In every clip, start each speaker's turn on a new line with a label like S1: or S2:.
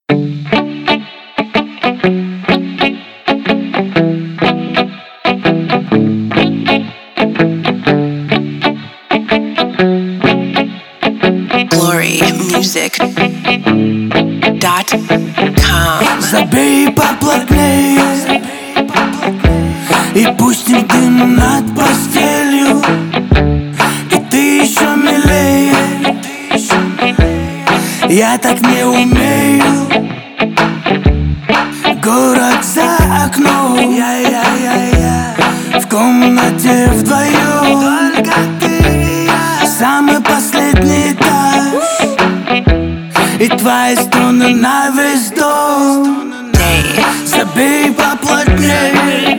S1: glorymusic.com.
S2: Забей поплотнее и пустим дым над постелью, и ты еще милее. Я так не умею. Город за окном, в комнате вдвоем, только ты и я. Самый последний этаж и твои стоны на весь дом. Забей поплотнее,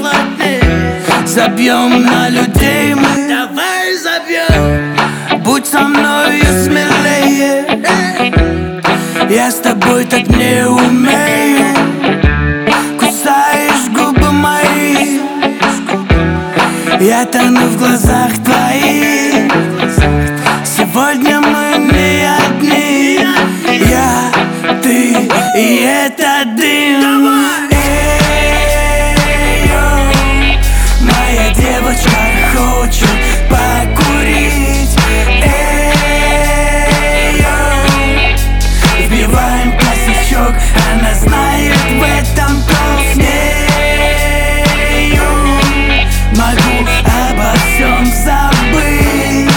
S2: забьем на людей мы. Давай забьем. Будь со мной смелее, я с тобой так не умею. Кусаешь губы мои, я тону в глазах твоих. Сегодня мы не одни, я, ты и этот дым. Эй, моя девочка хочет покурить. Эй, вбиваем косячок, она знает в этом толк. С нею могу обо всем забыть.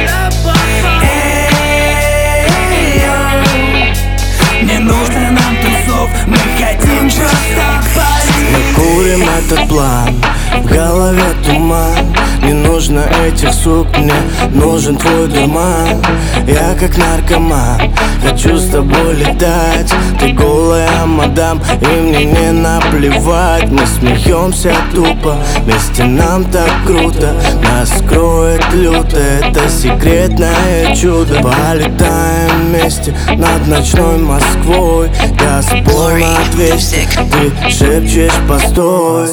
S2: Не нужно нам тусов, мы хотим просто парить.
S3: Мы курим этот план, в голове туман. Не нужно этих сук, мне нужен твой дурман. Я как наркоман, хочу с тобой летать. Ты голая мадам, и мне не наплевать. Мы смеемся тупо, вместе нам так круто. Нас скроет люто, это секретное чудо. Полетаем вместе над ночной Москвой. Я спор на 200, ты шепчешь постой.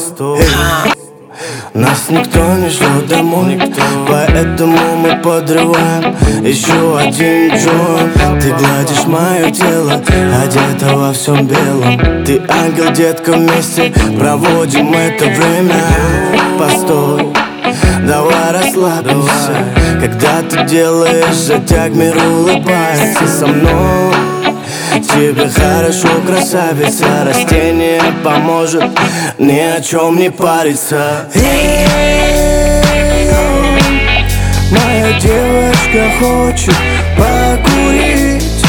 S3: Нас никто не ждет домой, поэтому мы подрываем еще один джойнт. Ты гладишь мое тело, одета во всем белом. Ты ангел, детка, вместе проводим это время. Постой, давай расслабимся. Когда ты делаешь затяг, мир улыбается со мной. Тебе хорошо, красавица, растение поможет ни о чем не париться.
S2: Моя девочка хочет покурить.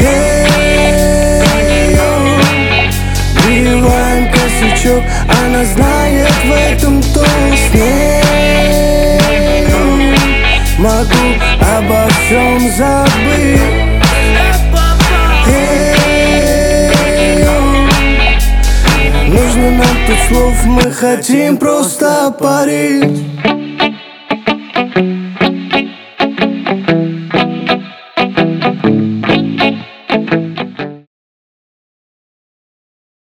S2: Вбиваем косячок, она знает в этом толк. С нею могу обо всем забыть. Нужно нам тут слов, мы хотим просто парить.